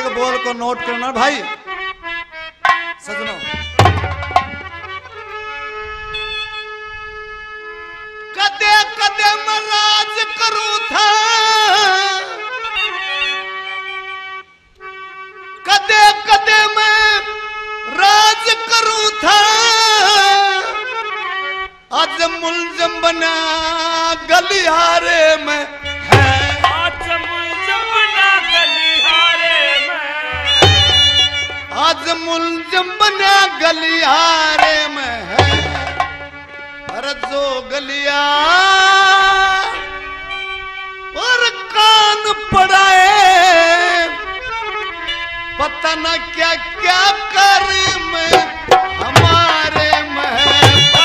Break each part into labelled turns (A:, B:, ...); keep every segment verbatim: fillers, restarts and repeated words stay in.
A: एक बोल को नोट करना भाई सजनों। कदे कदे मैं राज करूं था, कदे कदे मैं राज करूं था, आज मुलजम बना गलियारे में है,
B: आज मुलजम बना गलियारे में,
A: आज मुलजम बना गलियारे में है। अरे जो गलिया और कान पड़ाए, पता न क्या क्या कर में हमारे में है,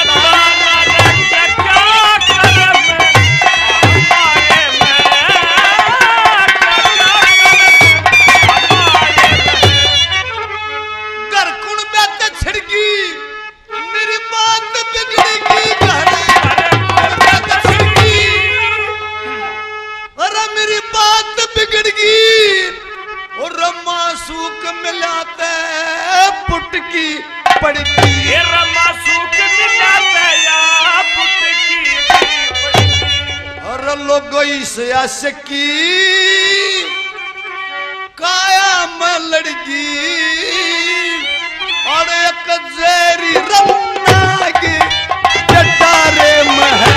A: मासूक मिलाते पुटकी पड़की,
B: ये मासूक मिलाते या पुटकी पड़की।
A: और लोगों इस आशिकी काया में लड़की, और एक जेरी रन्ना की जटारे में है।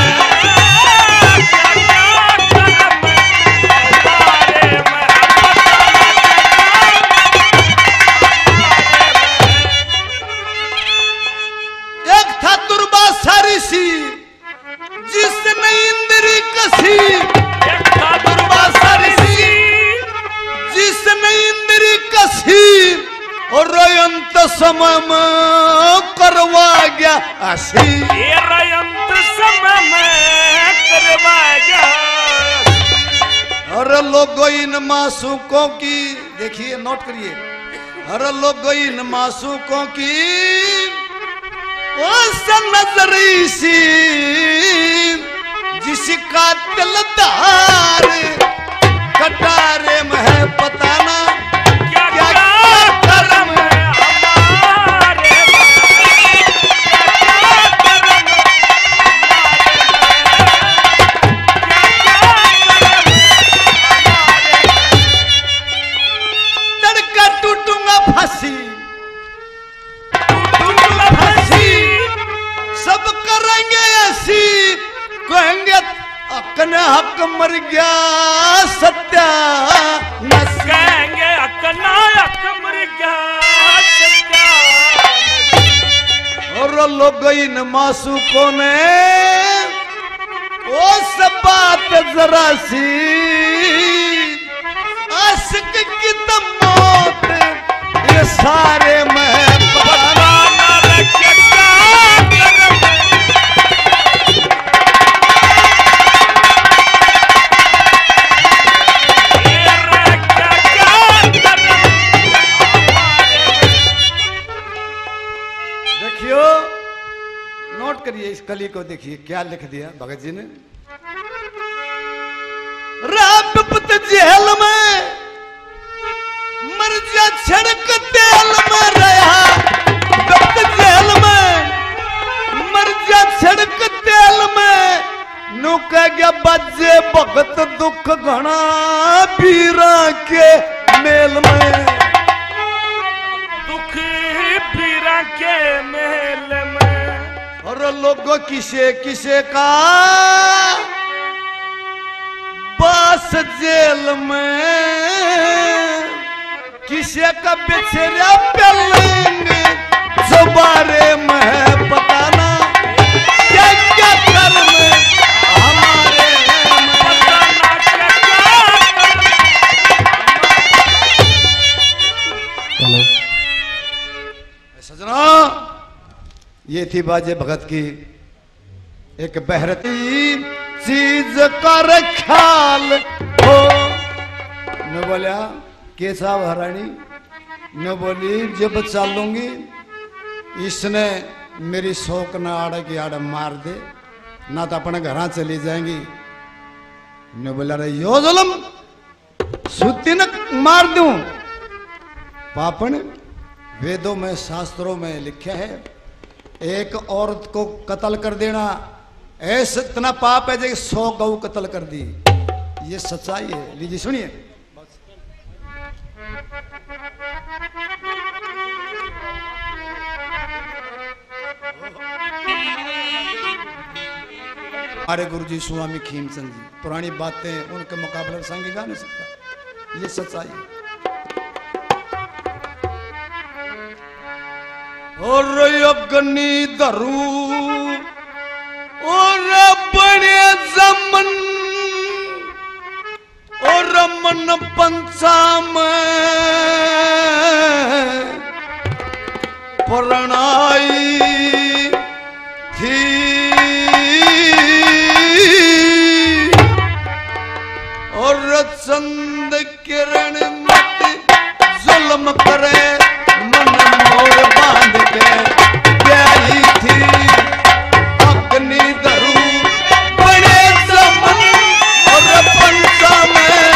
A: जिसने इंद्री कसी,
B: एक था दुर्वासारी सी,
A: जिसने इंद्री कसी, और अंत समय में करवा गया आसी,
B: ये अंत समय में करवा गया।
A: और लोगों इन मासूकों की, देखिए नोट करिए, और लोगों इन मासूकों की नजरी सी, जिसका दिलदार कटारे में है, पता ना
B: क्या
A: क्या
B: क्या
A: कर्म
B: है हमारे में, क्या कर्म
A: तड़का टूटूंगा फांसी, सब करेंगे ऐसी, कहेंगे अकन हक मर गया सत्या नस,
B: कहेंगे अकना अक मर गया सत्या।
A: और लोग इन मासूकों ने वो सब बात जरा सी, आशिक की तो मौत ये सारे में पता करिए। इस कली को देखिए क्या लिख दिया भगत जी ने। रात जेल में मर जा छड़क तेल में रहा, जेल में मर जा छड़क तेल में नु कह गया बजे भगत दुख घना पीरा के मेल में,
B: दुख पीरा के मेल में।
A: और लोगों किसे किसे का बास जेल में, किसे का बिछड़ा पलंग जुबारे में है, पता ना क्या क्या कर्म हमारे में,
B: पता ना क्या क्या।
A: सजना ये थी बाजे भगत की एक बहरती चीज कर ख्याल हो। मैं बोलिया के साहब हरानी, मैं बोली जब चलूंगी इसने मेरी शौक न आड़े की आड़ मार दे ना तो अपने घर चली जाएंगी। मैं बोला रे यो जुल्म सुती न मार दूं पापन वेदों में शास्त्रों में लिखा है एक औरत को कत्ल कर देना ऐसा इतना पाप है जैसे सौ गौ कत्ल कर दी। ये सच्चाई है। लीजिए सुनिए। हमारे गुरु जी स्वामी खीमचंद जी पुरानी बातें उनके मुकाबले में संग गा नहीं सकता। ये सच्चाई है। और अग्नि धरू और बड़े जमन और मन पंचाम परणाई थी और चंद किरण मत जुल्म करे मन मोर बांध के प्यारी थी अग्नि धरू बड़े जमन और पंचाम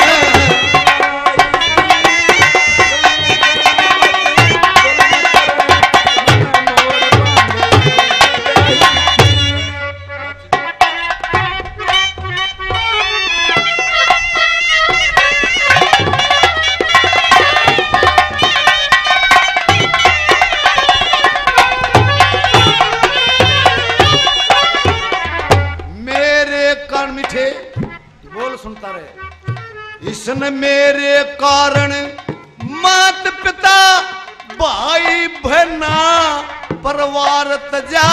A: सुनता रहे। इसने मेरे कारण मात पिता भाई बहना परिवार तजा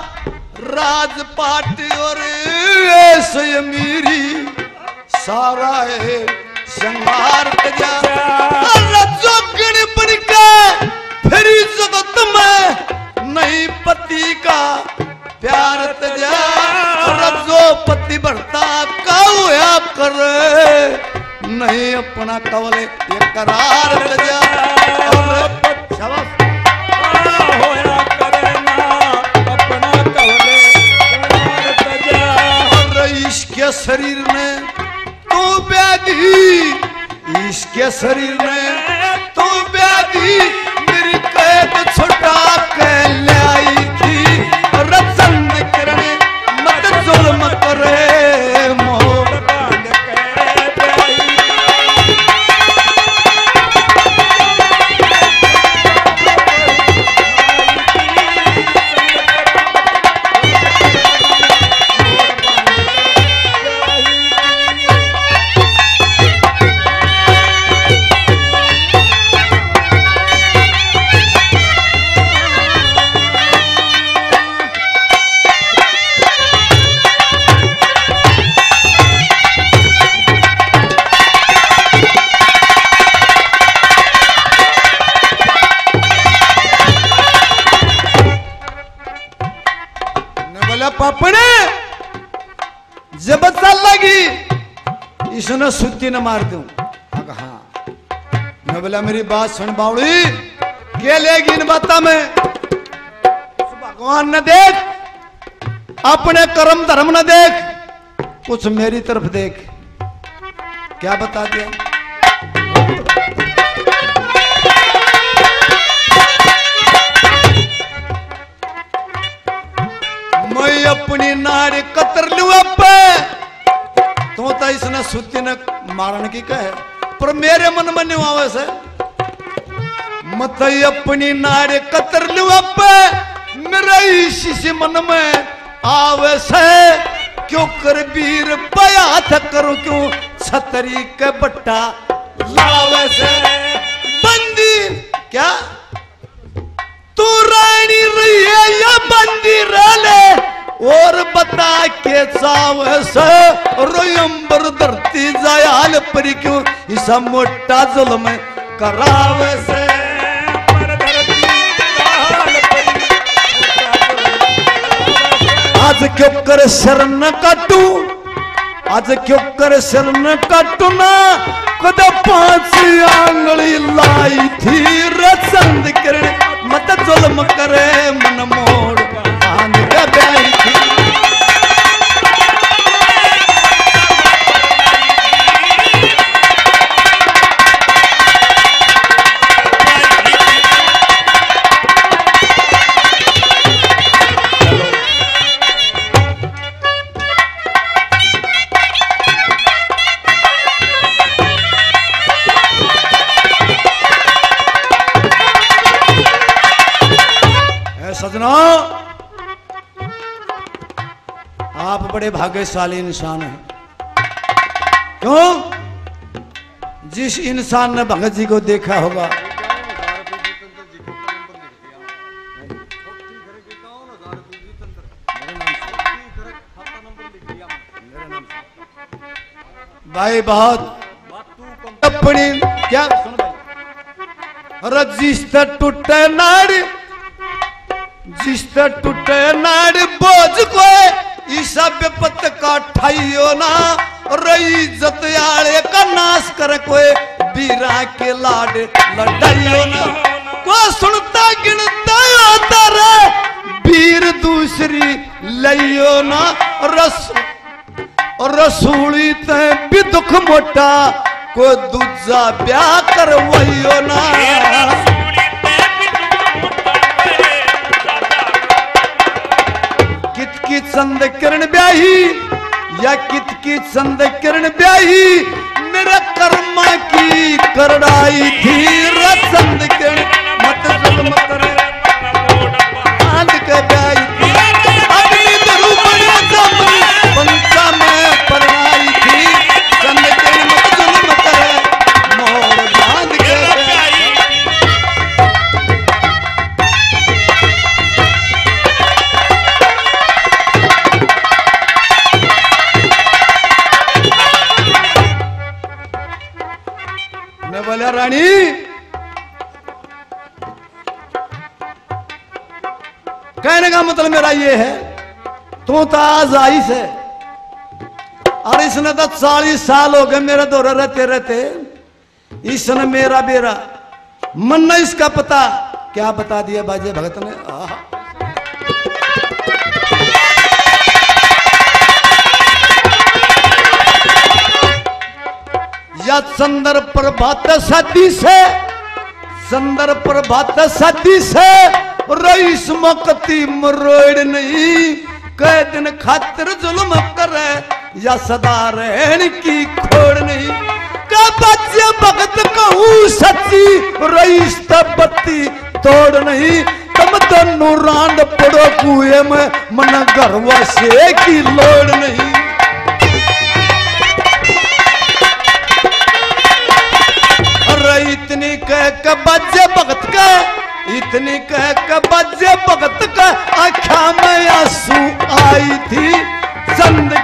A: राजपाट और ऐसे मेरी सारा है संहार तजा जोगण बन के फिर जगत में नहीं पति का प्यार तजा जो पति बढ़ता का होया कर नहीं अपना कवले ये करार तजा
B: होया करना अपना कवले करार तजा
A: और इसके शरीर ने तू व्याधि इसके शरीर ने तू व्याधि मेरी कैद छुटा के ले आई थी रचंद किरण मत जुल्म करे मोर बांध के प्यारी पापने जब चल लगी इसने सुत्ती न मार दूं। हाँ मैं बोला मेरी बात सुन बावड़ी क्या लेगी इन बातों में भगवान न देख अपने कर्म धर्म न देख कुछ मेरी तरफ देख क्या बता दिया। मैं अपनी नारी कतर लू तो तो इसने सुती ने मारन की कहे पर मेरे मन में नहीं आवे से मत अपनी नारी कतर लू मेरे इसी मन में आवे से क्यों कर वीर बया था करूं क्यों छतरी के बट्टा लावे से बंदी क्या तू रानी रही है या बंदी रह ले और बता के चाव से रोयंबर धरती जायाल पर क्यों इसा मोटा जुल्म करावे से आज क्यों कर सिर न काटू आज क्यों कर सिर न काटू ना खुद पांच आंगली लाई थी रचंद किरण मत जुल्म करे मन मोड़ बांध के बैठी थी सजनों, आप बड़े भाग्यशाली इंसान हैं। क्यों? जिस इंसान ने भगत जी को देखा होगा, भाई बहुत अपनी क्या सुन भाई, रजिस्टर टूटे नाड़, जिस्टर टूटे नाड़ बोझ को ईसा बेपत का ठाइयो ना, रही इज्जत आले का नाश करे कोई, बीरा के लाड लड़ाइयो ना, को सुनता गिनता होता रे, बीर दूसरी लियो ना, रस रसूली ते भी दुख मोटा, को दूजा ब्याह कर वहियो ना। कित की चंद किरण ब्याही या कित की चंद किरण ब्याही, मेरे कर्मा की करड़ाई थी रचंद किरण, मत जुल्म करे आंध के ब्याही थी, अपनी दरूपणी जमनी पंचा में परवाई थी, चंद किरण मत जुल्म करे मोर बांध के ब्याही। मैं बोला रानी, कहने का मतलब मेरा ये है, तू तो आज आई से, और इसने तो चालीस साल हो गए मेरे दौरे रहते रहते, इसने मेरा बेरा मन न इसका पता क्या बता दिया बाजे भगत ने। आहा। या चंद्र प्रभात सदी से, चंद्र प्रभात सदी से, रईस मकती मरोड़ नहीं, कई दिन खातिर जुल्म करे, या सदा रहन की खोड़ नहीं, का बच्चे भगत कहूँ सच्ची, रईस तबत्ती तोड़ नहीं, तुम दोनों रांड पड़ो कुएं में, मन गरवा से की लोड़ नहीं। इतनी कह के बच्चे भगत का, इतनी कह के बच्चे भगत का, आँखा में आंसू आई थी, चंद